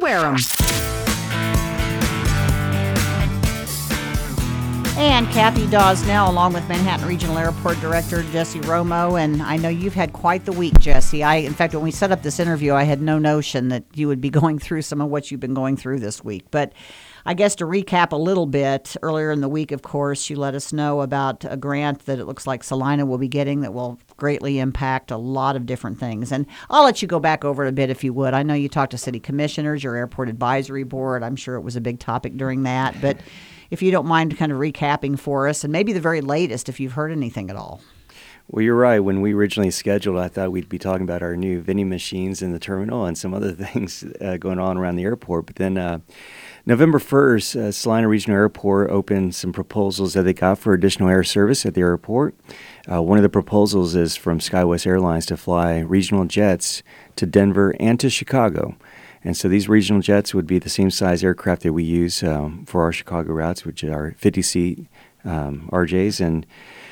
wear 'em. And Kathy Dosnell, along with Manhattan Regional Airport Director Jesse Romo. And I know you've had quite the week, Jesse. In fact, when we set up this interview, I had no notion that you would be going through some of what you've been going through this week. But I guess to recap a little bit, earlier in the week, of course, you let us know about a grant that it looks like Salina will be getting that will greatly impact a lot of different things. And I'll let you go back over it a bit if you would. I know you talked to city commissioners, your airport advisory board. I'm sure it was a big topic during that. But if you don't mind kind of recapping for us, and maybe the very latest, if you've heard anything at all. Well, you're right. When we originally scheduled, I thought we'd be talking about our new vending machines in the terminal and some other things going on around the airport. But then November 1st, Salina Regional Airport opened some proposals that they got for additional air service at the airport. One of the proposals is from SkyWest Airlines to fly regional jets to Denver and to Chicago. And so these regional jets would be the same size aircraft that we use for our Chicago routes, which are 50-seat RJs. And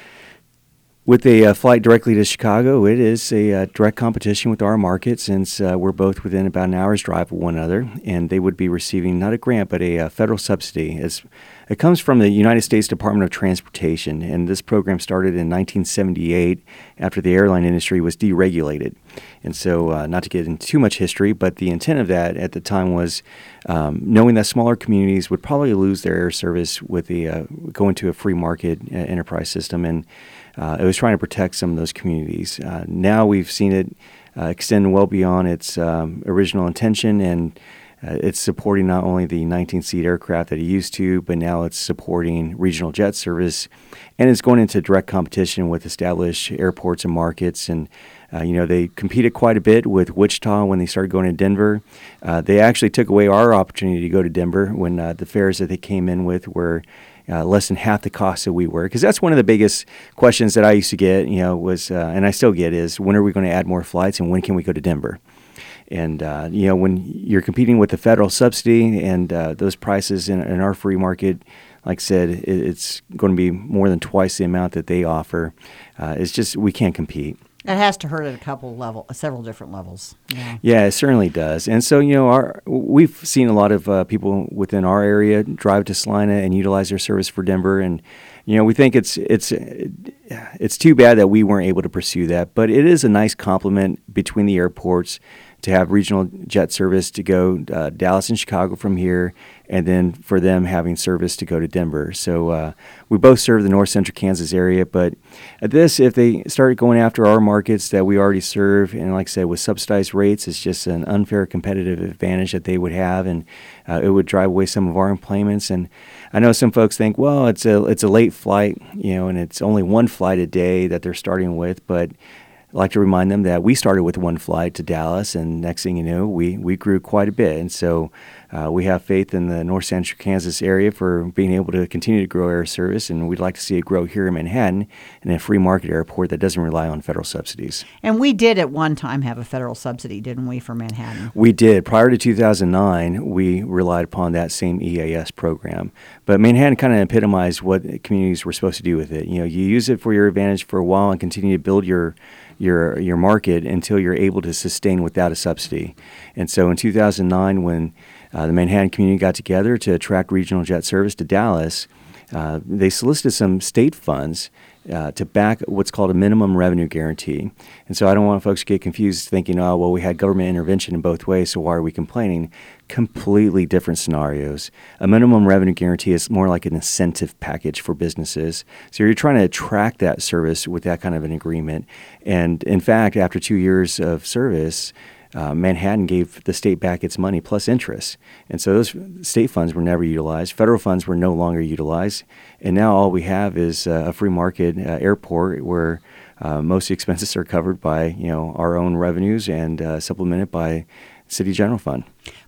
with a flight directly to Chicago, it is a direct competition with our market since we're both within about an hour's drive of one another. And they would be receiving not a grant, but a federal subsidy. It comes from the United States Department of Transportation. And this program started in 1978 after the airline industry was deregulated. And so not to get into too much history, but the intent of that at the time was knowing that smaller communities would probably lose their air service with going to a free market enterprise system. And it was trying to protect some of those communities. Now we've seen it extend well beyond its original intention, and it's supporting not only the 19-seat aircraft that it used to, but now it's supporting regional jet service, and it's going into direct competition with established airports and markets. And they competed quite a bit with Wichita when they started going to Denver. They actually took away our opportunity to go to Denver when the fares that they came in with were less than half the cost that we were. Because that's one of the biggest questions that I used to get, was, and I still get, is when are we going to add more flights and when can we go to Denver? And, when you're competing with the federal subsidy and those prices in our free market, like I said, it's going to be more than twice the amount that they offer. It's just, we can't compete. It has to hurt at several different levels. Yeah, it certainly does. And so, we've seen a lot of people within our area drive to Salina and utilize their service for Denver. And, we think it's too bad that we weren't able to pursue that. But it is a nice complement between the airports to have regional jet service to go Dallas and Chicago from here, and then for them having service to go to Denver. So we both serve the north central Kansas area, but at this, if they started going after our markets that we already serve, and like I said, with subsidized rates, it's just an unfair competitive advantage that they would have, and it would drive away some of our employments. And I know some folks think, well, it's a late flight, and it's only one flight a day that they're starting with, but I like to remind them that we started with one flight to Dallas, and next thing you know, we grew quite a bit. And so we have faith in the north central Kansas area for being able to continue to grow air service, and we'd like to see it grow here in Manhattan in a free market airport that doesn't rely on federal subsidies. And we did at one time have a federal subsidy, didn't we, for Manhattan? We did. Prior to 2009, we relied upon that same EAS program. But Manhattan kind of epitomized what communities were supposed to do with it. You use it for your advantage for a while and continue to build your market until you're able to sustain without a subsidy. And so in 2009, when the Manhattan community got together to attract regional jet service to Dallas, they solicited some state funds to back what's called a minimum revenue guarantee. And so I don't want folks to get confused thinking, oh, well, we had government intervention in both ways, so why are we complaining? Completely different scenarios. A minimum revenue guarantee is more like an incentive package for businesses. So you're trying to attract that service with that kind of an agreement. And in fact, after 2 years of service, Manhattan gave the state back its money plus interest. And so those state funds were never utilized. Federal funds were no longer utilized. And now all we have is a free market airport where most expenses are covered by our own revenues and supplemented by City General Fund.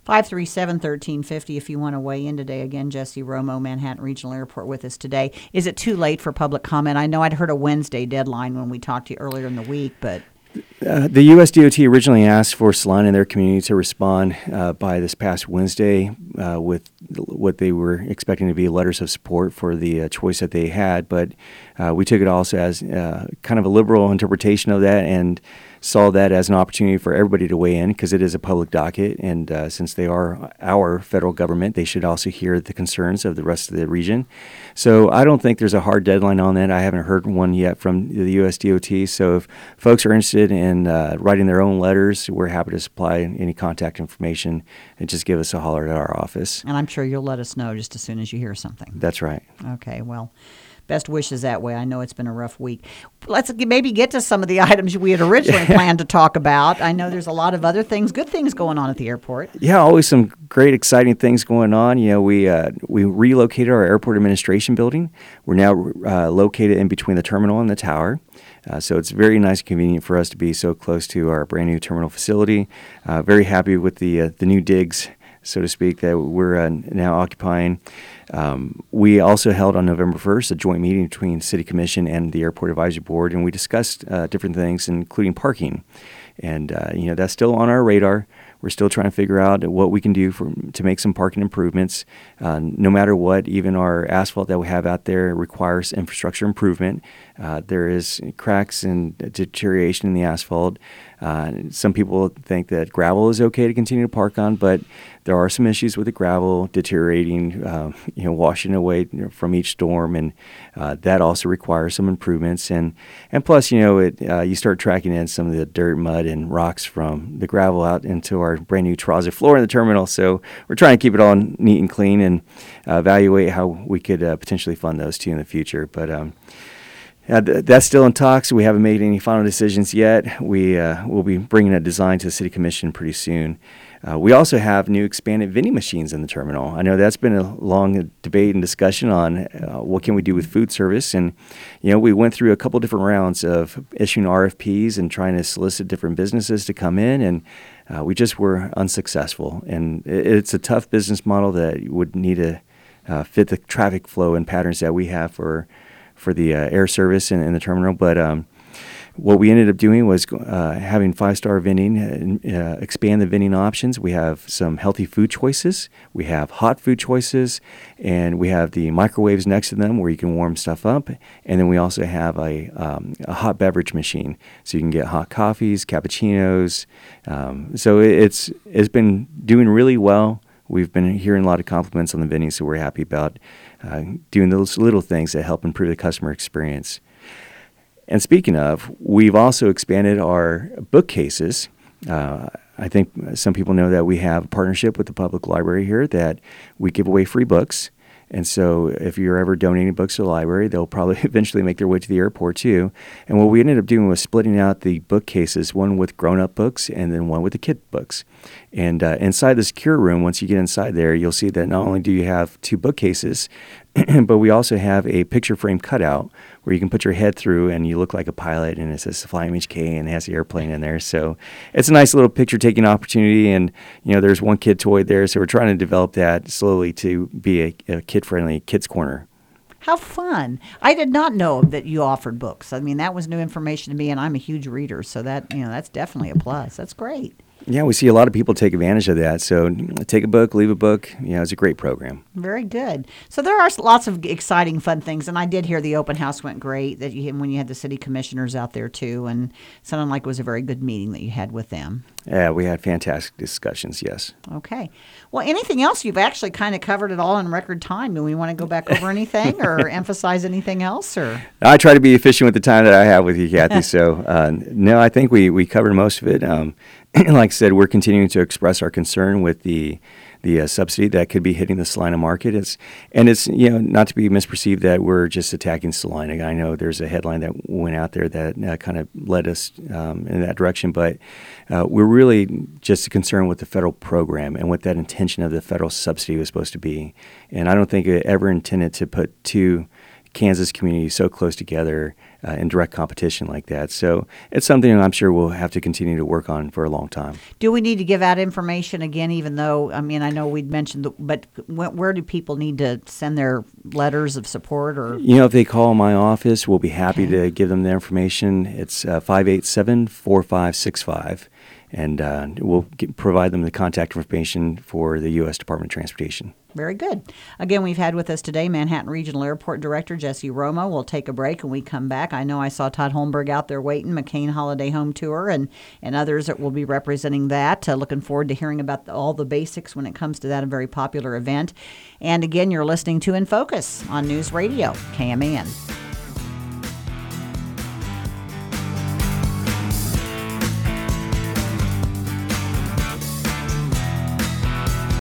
537-1350 if you want to weigh in today. Again, Jesse Romo, Manhattan Regional Airport, with us today. Is it too late for public comment? I know I'd heard a Wednesday deadline when we talked to you earlier in the week, but... The U.S. DOT originally asked for Salina and their community to respond by this past Wednesday with what they were expecting to be letters of support for the choice that they had. But we took it also as kind of a liberal interpretation of that and saw that as an opportunity for everybody to weigh in because it is a public docket. And since they are our federal government, they should also hear the concerns of the rest of the region. So I don't think there's a hard deadline on that. I haven't heard one yet from the USDOT. So if folks are interested in writing their own letters, we're happy to supply any contact information and just give us a holler at our office. And I'm sure you'll let us know just as soon as you hear something. That's right. Okay, well, best wishes that way. I know it's been a rough week. Let's maybe get to some of the items we had originally planned to talk about. I know there's a lot of other things, good things going on at the airport. Yeah, always some great, exciting things going on. You know, we relocated our airport administration building. We're now located in between the terminal and the tower. So it's very nice and convenient for us to be so close to our brand new terminal facility. Very happy with the new digs, so to speak, that we're now occupying. We also held on November 1st a joint meeting between City Commission and the Airport Advisory Board, and we discussed different things, including parking. And, that's still on our radar. We're still trying to figure out what we can do to make some parking improvements. No matter what, even our asphalt that we have out there requires infrastructure improvement. There is cracks and deterioration in the asphalt. Some people think that gravel is okay to continue to park on, but there are some issues with the gravel deteriorating, washing away from each storm, and that also requires some improvements. And plus, you start tracking in some of the dirt, mud, and rocks from the gravel out into our brand new terrazzo floor in the terminal. So we're trying to keep it all neat and clean and evaluate how we could potentially fund those too in the future. But that's still in talks. We haven't made any final decisions yet. We'll be bringing a design to the City Commission pretty soon. We also have new expanded vending machines in the terminal. I know that's been a long debate and discussion on what can we do with food service. And, we went through a couple different rounds of issuing RFPs and trying to solicit different businesses to come in, and we just were unsuccessful. And it's a tough business model that would need to fit the traffic flow and patterns that we have for the air service in the terminal. But what we ended up doing was having 5-star vending, expand the vending options. We have some healthy food choices. We have hot food choices, and we have the microwaves next to them where you can warm stuff up. And then we also have a hot beverage machine, so you can get hot coffees, cappuccinos. So it's been doing really well. We've been hearing a lot of compliments on the vending, so we're happy about doing those little things that help improve the customer experience. And speaking of, we've also expanded our bookcases. I think some people know that we have a partnership with the public library here that we give away free books. And so if you're ever donating books to the library, they'll probably eventually make their way to the airport too. And what we ended up doing was splitting out the bookcases, one with grown-up books and then one with the kid books. And inside the secure room, once you get inside there, you'll see that not only do you have 2 bookcases, but we also have a picture frame cutout where you can put your head through and you look like a pilot, and it says Flying HK and it has the airplane in there. So it's a nice little picture-taking opportunity, and there's one kid toy there, so we're trying to develop that slowly to be a kid-friendly kids corner. How fun. I did not know that you offered books. I mean, that was new information to me, and I'm a huge reader, so that's definitely a plus. That's great. Yeah, we see a lot of people take advantage of that. So take a book, leave a book. It's a great program. Very good. So there are lots of exciting, fun things. And I did hear the open house went great, when you had the city commissioners out there too. And sounded like it was a very good meeting that you had with them. Yeah, we had fantastic discussions, yes. Okay. Well, anything else? You've actually kind of covered it all in record time. Do we want to go back over anything or emphasize anything else? Or I try to be efficient with the time that I have with you, Kathy. So, no, I think we covered most of it. Like I said, we're continuing to express our concern with the subsidy that could be hitting the Salina market. It's not to be misperceived that we're just attacking Salina. I know there's a headline that went out there that kind of led us in that direction, but we're really just concerned with the federal program and what that intention of the federal subsidy was supposed to be. And I don't think it ever intended to put 2 Kansas communities so close together in direct competition like that. So it's something I'm sure we'll have to continue to work on for a long time. Do we need to give out information again, even though, I know we'd mentioned, but where do people need to send their letters of support? Or if they call my office, we'll be happy to give them the information. It's 587-4565, and we'll provide them the contact information for the U.S. Department of Transportation. Very good. Again, we've had with us today Manhattan Regional Airport Director Jesse Romo. We'll take a break and we come back. I know I saw Todd Holmberg out there waiting, McCain Holiday Home Tour, and others that will be representing that. Looking forward to hearing about all the basics when it comes to that, a very popular event. And again, you're listening to In Focus on News Radio, KMAN.